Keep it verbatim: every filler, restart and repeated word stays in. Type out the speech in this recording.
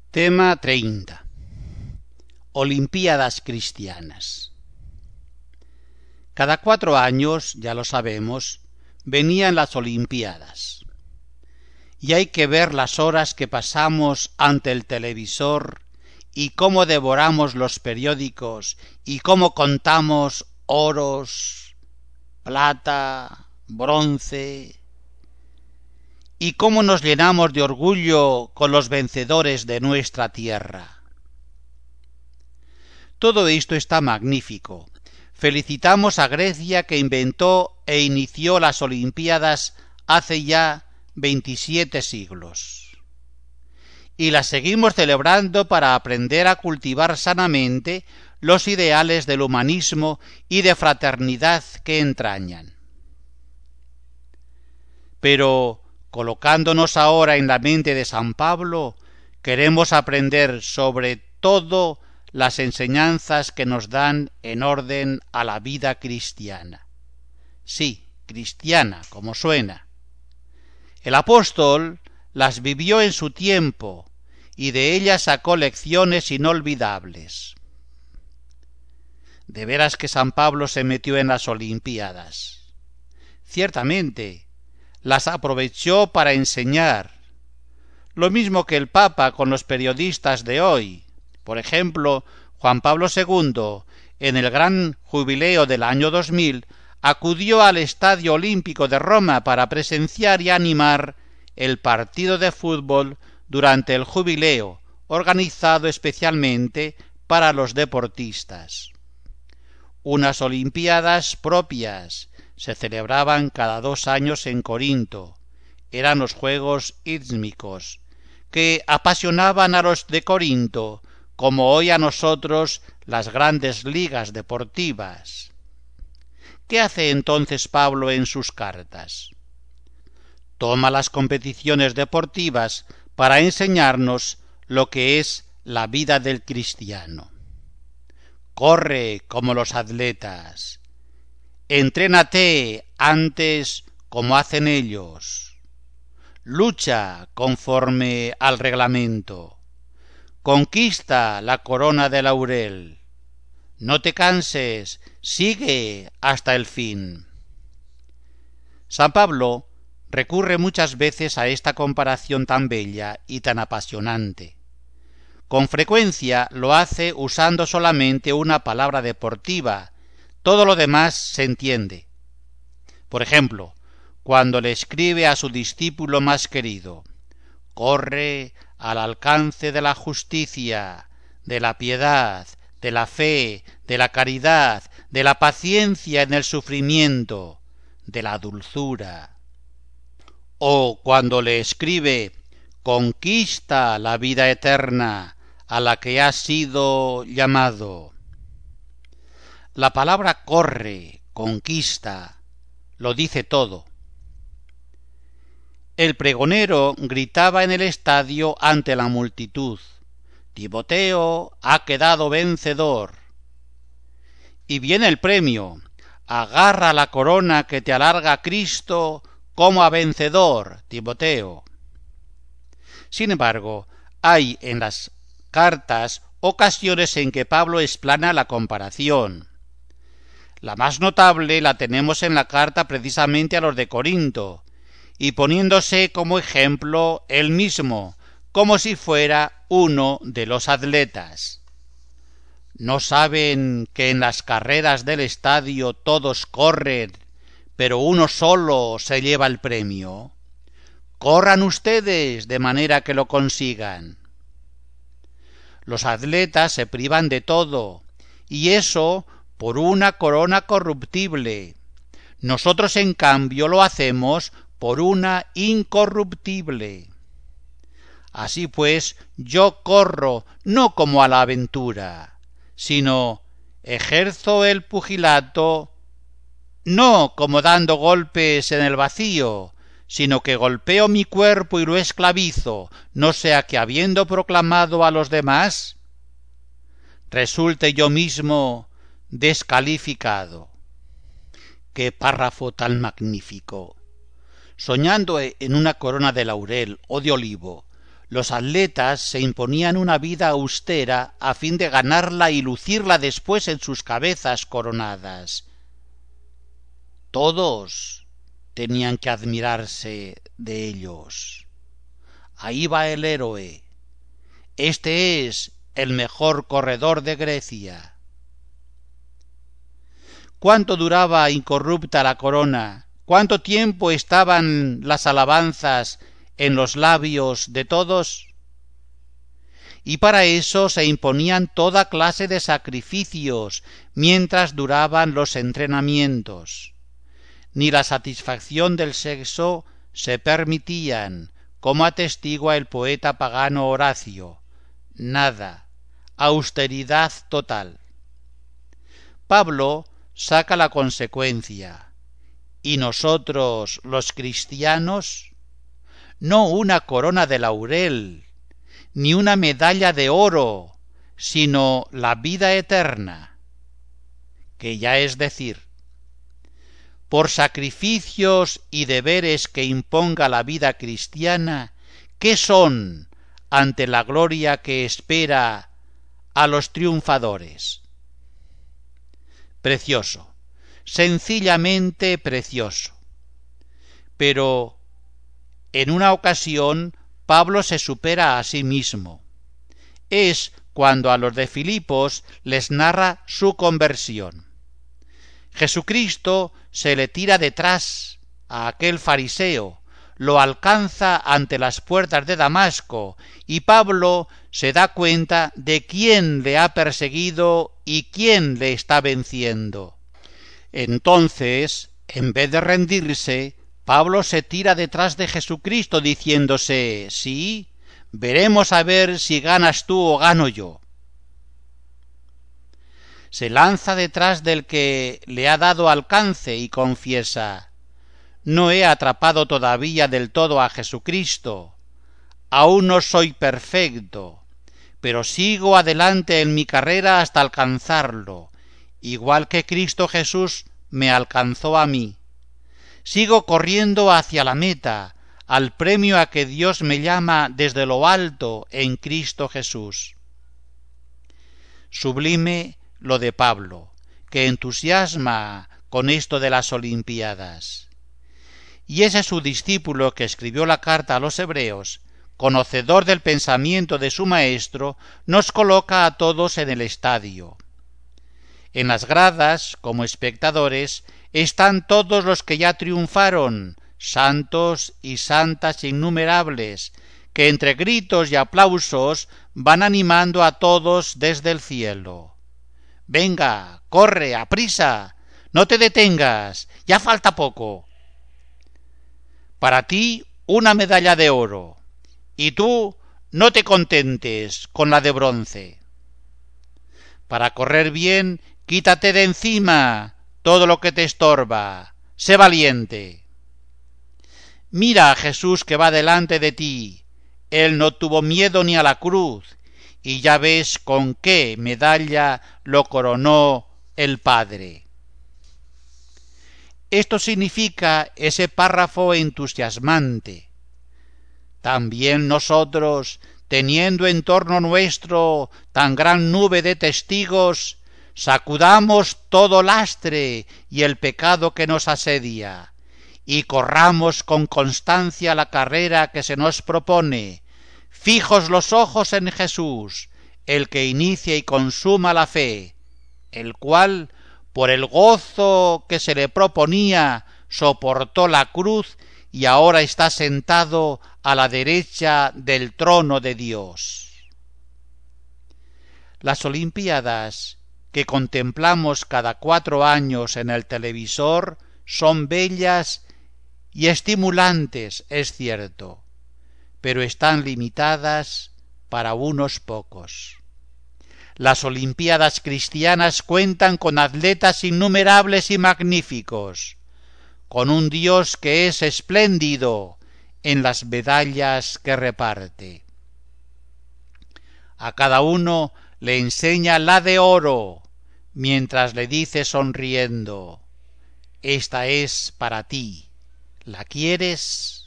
Tema treinta. Olimpiadas cristianas. Cada cuatro años, ya lo sabemos, venían las Olimpiadas. Y hay que ver las horas que pasamos ante el televisor y cómo devoramos los periódicos y cómo contamos oros, plata, bronce, y cómo nos llenamos de orgullo con los vencedores de nuestra tierra. Todo esto está magnífico. Felicitamos a Grecia, que inventó e inició las Olimpiadas hace ya veintisiete siglos. Y las seguimos celebrando para aprender a cultivar sanamente los ideales del humanismo y de fraternidad que entrañan. Pero, colocándonos ahora en la mente de San Pablo, queremos aprender sobre todo las enseñanzas que nos dan en orden a la vida cristiana. Sí, cristiana, como suena. El apóstol las vivió en su tiempo y de ellas sacó lecciones inolvidables. De veras que San Pablo se metió en las Olimpiadas. Ciertamente, las aprovechó para enseñar, lo mismo que el Papa con los periodistas de hoy. Por ejemplo, Juan Pablo segundo, en el gran jubileo del año dos mil, acudió al Estadio Olímpico de Roma para presenciar y animar el partido de fútbol durante el jubileo, organizado especialmente para los deportistas. Unas Olimpiadas propias se celebraban cada dos años en Corinto. Eran los Juegos Ístmicos, que apasionaban a los de Corinto, como hoy a nosotros las grandes ligas deportivas. ¿Qué hace entonces Pablo en sus cartas? Toma las competiciones deportivas para enseñarnos lo que es la vida del cristiano. Corre como los atletas. Entrénate antes como hacen ellos. Lucha conforme al reglamento. Conquista la corona de laurel. No te canses, sigue hasta el fin. San Pablo recurre muchas veces a esta comparación tan bella y tan apasionante. Con frecuencia lo hace usando solamente una palabra deportiva. Todo lo demás se entiende. Por ejemplo, cuando le escribe a su discípulo más querido: corre al alcance de la justicia, de la piedad, de la fe, de la caridad, de la paciencia en el sufrimiento, de la dulzura. O cuando le escribe: conquista la vida eterna a la que has sido llamado. La palabra corre, conquista, lo dice todo. El pregonero gritaba en el estadio ante la multitud: Timoteo ha quedado vencedor. Y viene el premio: agarra la corona que te alarga Cristo como a vencedor, Timoteo. Sin embargo, hay en las cartas ocasiones en que Pablo explana la comparación. La más notable la tenemos en la carta precisamente a los de Corinto, y poniéndose como ejemplo él mismo, como si fuera uno de los atletas. ¿No saben que en las carreras del estadio todos corren, pero uno solo se lleva el premio? Corran ustedes de manera que lo consigan. Los atletas se privan de todo, y eso por una corona corruptible. Nosotros, en cambio, lo hacemos por una incorruptible. Así pues, yo corro no como a la aventura, sino ejerzo el pugilato no como dando golpes en el vacío, sino que golpeo mi cuerpo y lo esclavizo, no sea que, habiendo proclamado a los demás, resulte yo mismo descalificado. ¡Qué párrafo tan magnífico! Soñando en una corona de laurel o de olivo, Los atletas se imponían una vida austera a fin de ganarla y lucirla después en sus cabezas coronadas. Todos tenían que admirarse de ellos. Ahí va el héroe. Este es el mejor corredor de Grecia. ¿Cuánto duraba incorrupta la corona? ¿Cuánto tiempo estaban las alabanzas en los labios de todos? Y para eso se imponían toda clase de sacrificios mientras duraban los entrenamientos. Ni la satisfacción del sexo se permitían, como atestigua el poeta pagano Horacio. Nada, austeridad total. Pablo saca la consecuencia. ¿Y nosotros, los cristianos? No una corona de laurel, ni una medalla de oro, sino la vida eterna, que ya es decir, por sacrificios y deberes que imponga la vida cristiana, ¿qué son ante la gloria que espera a los triunfadores? Precioso, sencillamente precioso. Pero en una ocasión Pablo se supera a sí mismo. Es cuando a los de Filipos les narra su conversión. Jesucristo se le tira detrás a aquel fariseo, lo alcanza ante las puertas de Damasco y Pablo se da cuenta de quién le ha perseguido y quién le está venciendo. Entonces, en vez de rendirse, Pablo se tira detrás de Jesucristo diciéndose: sí, veremos a ver si ganas tú o gano yo. Se lanza detrás del que le ha dado alcance y confiesa: no he atrapado todavía del todo a Jesucristo, aún no soy perfecto, pero sigo adelante en mi carrera hasta alcanzarlo, igual que Cristo Jesús me alcanzó a mí. Sigo corriendo hacia la meta, al premio a que Dios me llama desde lo alto en Cristo Jesús. Sublime lo de Pablo, que entusiasma con esto de las Olimpiadas. Y ese su discípulo que escribió la carta a los hebreos, conocedor del pensamiento de su maestro, nos coloca a todos en el estadio. En las gradas, como espectadores, están todos los que ya triunfaron, santos y santas innumerables, que entre gritos y aplausos van animando a todos desde el cielo. Venga, corre, aprisa, no te detengas, ya falta poco. Para ti una medalla de oro, y tú no te contentes con la de bronce. Para correr bien, quítate de encima todo lo que te estorba, sé valiente. Mira a Jesús que va delante de ti, él no tuvo miedo ni a la cruz, y ya ves con qué medalla lo coronó el Padre. Esto significa ese párrafo entusiasmante. También nosotros, teniendo en torno nuestro tan gran nube de testigos, sacudamos todo lastre y el pecado que nos asedia, y corramos con constancia la carrera que se nos propone, fijos los ojos en Jesús, el que inicia y consuma la fe, el cual, por el gozo que se le proponía, soportó la cruz y ahora está sentado a la derecha del trono de Dios. Las Olimpiadas que contemplamos cada cuatro años en el televisor son bellas y estimulantes, es cierto, pero están limitadas para unos pocos. Las Olimpiadas cristianas cuentan con atletas innumerables y magníficos, con un Dios que es espléndido en las medallas que reparte. A cada uno le enseña la de oro, mientras le dice sonriendo: esta es para ti, ¿la quieres?